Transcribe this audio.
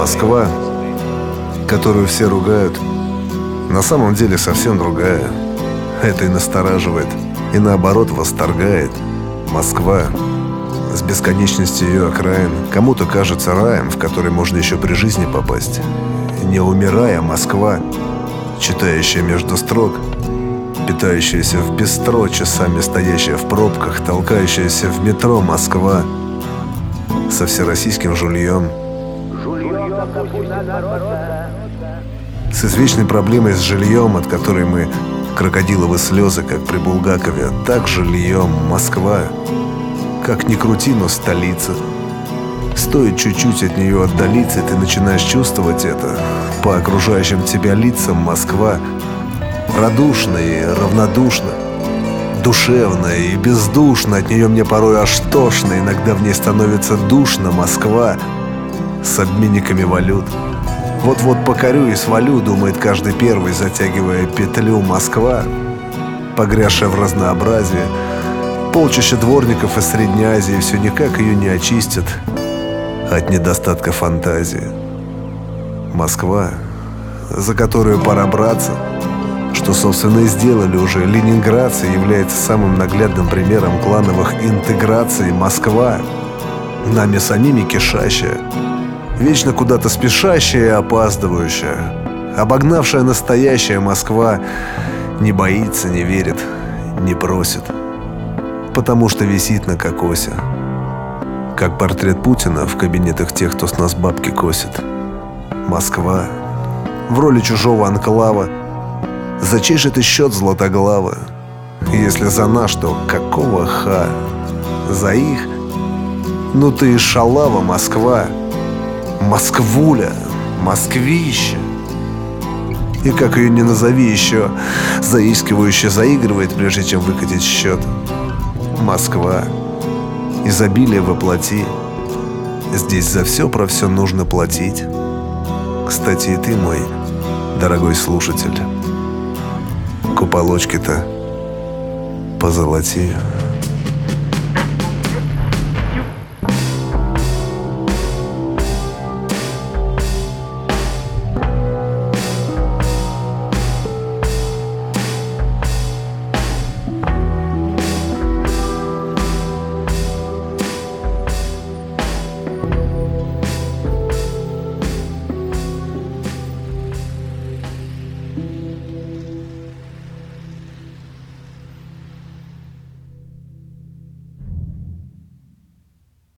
Москва, которую все ругают, на самом деле совсем другая. Это и настораживает, и наоборот восторгает. Москва с бесконечностью ее окраин кому-то кажется раем, в который можно еще при жизни попасть. Не умирая, Москва, читающая между строк, питающаяся в бистро, часами стоящая в пробках, толкающаяся в метро. Москва со всероссийским жульем, с извечной проблемой с жильем, от которой мы крокодиловы слезы, как при Булгакове. Так жильем Москва, как ни крути, но столица. Стоит чуть-чуть от нее отдалиться, и ты начинаешь чувствовать это. По окружающим тебя лицам Москва радушна и равнодушна, душевна и бездушна. От нее мне порой аж тошно, иногда в ней становится душно. Москва с обменниками валют. Вот-вот покорю и свалю, думает каждый первый, затягивая петлю. Москва, погрязшая в разнообразии, полчища дворников из Средней Азии все никак ее не очистят от недостатка фантазии. Москва, за которую пора браться, что, собственно, и сделали уже ленинградцы, является самым наглядным примером клановых интеграций. Москва, нами самими кишащая, вечно куда-то спешащая и опаздывающая, обогнавшая настоящая. Москва не боится, не верит, не просит, потому что висит на кокосе, как портрет Путина в кабинетах тех, кто с нас бабки косит. Москва в роли чужого анклава, за чей же ты счет, Златоглава? Если за наш, то какого ха? За их? Ну ты и шалава, Москва, Москвуля, москвища. И как ее не назови, еще заискивающе заигрывает, прежде чем выкатить счет. Москва, изобилие воплоти. Здесь за все про все нужно платить. Кстати, и ты, мой дорогой слушатель, куполочки-то позолоти.